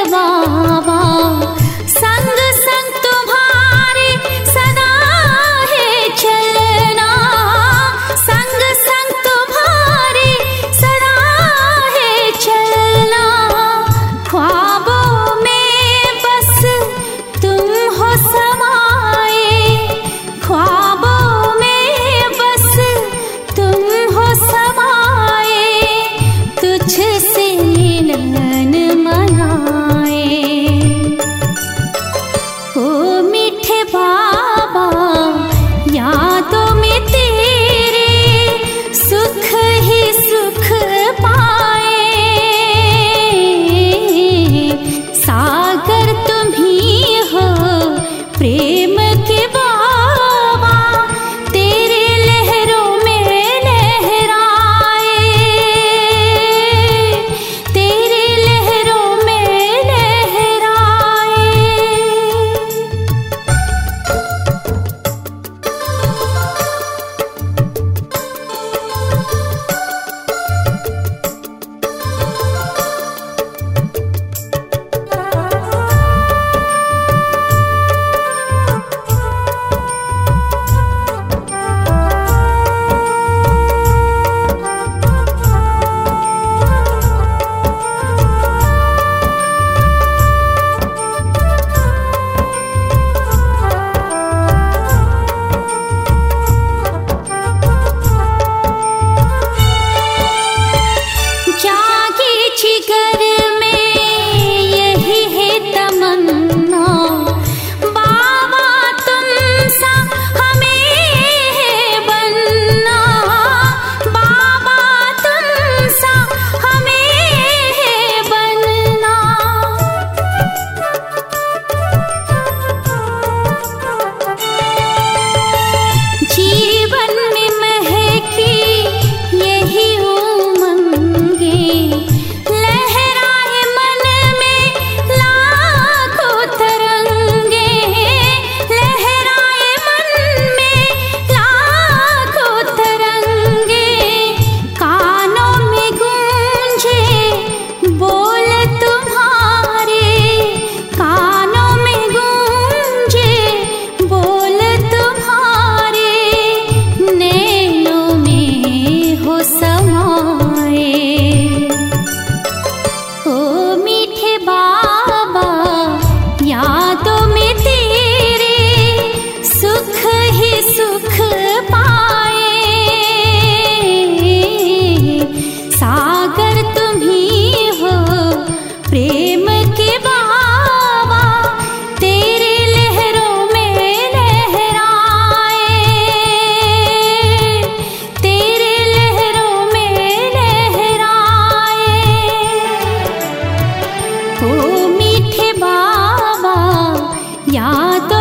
बाबा, संग संग तुम्हारे सदा है चलना, संग संग तुम्हारे सदा है चलना। ख्वाबों में बस तुम हो समाए, ख्वाबों में बस तुम हो समाए, तुझसे मिलन मनाए। ओ मीठे बाबा, यादों में तेरे सुख ही सुख पाए। सागर तुम ही हो प्रेम के बाबा, तेरे लहरों में लहराए, तेरे लहरों में लहराए। जागे जिगर में यही है तमन्ना, बाबा तुम सा हमें है बनना, बाबा तुम सा हमें है बनना। जीवन में महकी यही उमंगे, लहराए मन में लाखों तरंगे, लहराए मन में लाखों तरंगे। कानों में गूंजे बोल तुम्हारे, कानों में गूंजे बोल तुम्हारे, नैनों में हो समाए। ओ मीठे बाबा, यादों में तेरे सुख ही सुख पाए। सागर तुम ही हो प्रेम के बाबा, तेरे लहरों में लहराए, तेरे लहरों में लहराए। ओ मीठे बाबा, यादों